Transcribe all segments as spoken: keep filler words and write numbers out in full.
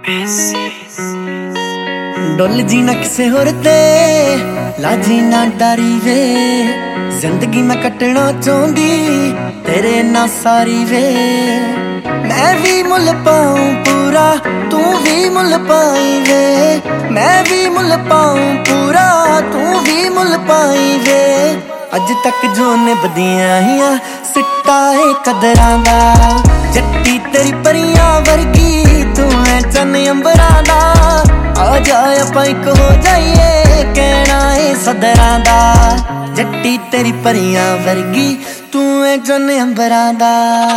डुल जी ना किसे होर ते लाजी ना डरी वे, जिंदगी मैं कटना चाहती तेरे ना सारी वे। मैं भी मुल पाऊं पूरा तू भी मुल पाई वे, मैं भी मुल पाऊं पूरा तू भी मुल पाई वे। अज तक जो निभदियां हियां सिट्टा है कदरां दा, जट्टी तेरी परियां वर्गी तू है चन अंबरां दा। आ जाए आपां इक हो जाइए कहना है सदरां दा, जट्टी तेरी परियां वर्गी तू है चन अंबरां दा।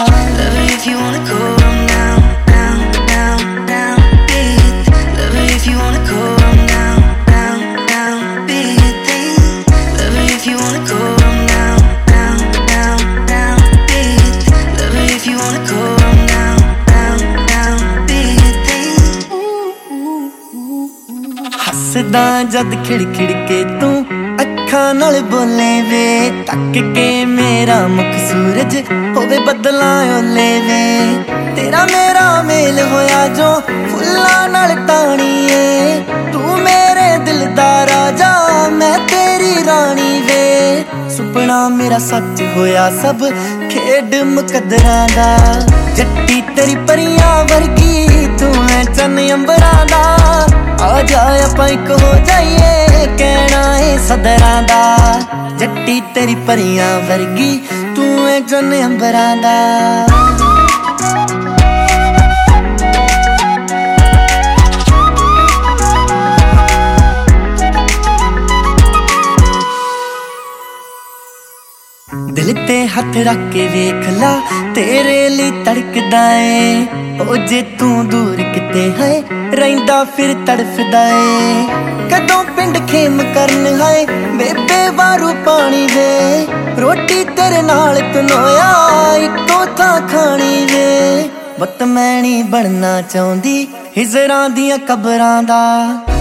हसदा जद खिड़ खिड़ के तू अखां नाल बोले वे, तक के मेरा मुख सूरज होवे बदलां ओले वे। तेरा मेरा मेल होया जो फुल्लां नाल टाणीए, तू मेरे दिल दा राजा मैं तेरी रानी वे। सुपना मेरा सच होया सब खेड मुकद्दरां दा, जट्टी तेरी परियां वर्गी तू है चन अंबरां दा। आ जाए आपां इक हो जाइए कहना है सदरां दा, जट्टी तेरी परियां वर्गी तू है चन अंबरां दा। दिल ते हथ रख के वेख ला तेरे लिए तड़कदा है, ओ जे तू दूर किते है रहिंदा फिर तड़फदा है। कदों पिंड खेम करन है बेबे वारू पानी वे, रोटी तेरे नाल तनोया इको थां खानी वे। बत मैं नहीं बनना चाहती हिजरां दियां कबरां दा।